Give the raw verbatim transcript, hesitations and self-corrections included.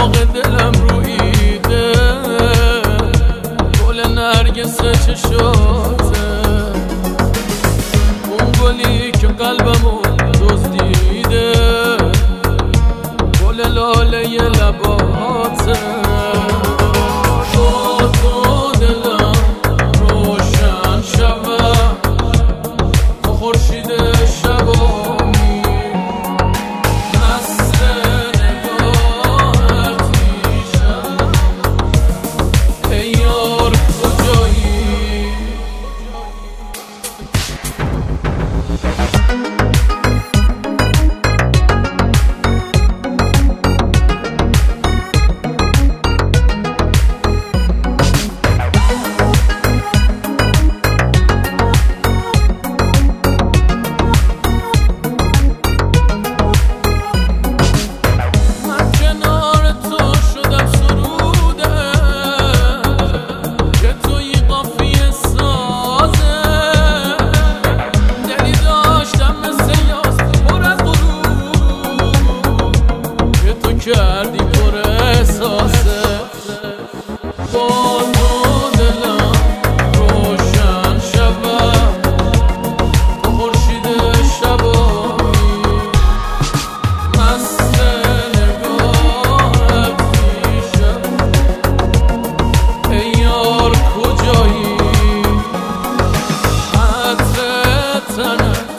داغ دلم رویده، گل نرگس چشاته، اون گلی که قلبمو دزدیده، گل لاله لباته. با تو دلم روشن شود، با خورشید شبامی مست نگاهت میشم. ای یار کجایی؟ کردی پر احساسه. با تو دلم روشن شود، با خورشید شبامی مست نگاهت میشم. ای یار کجایی؟ عطر تنت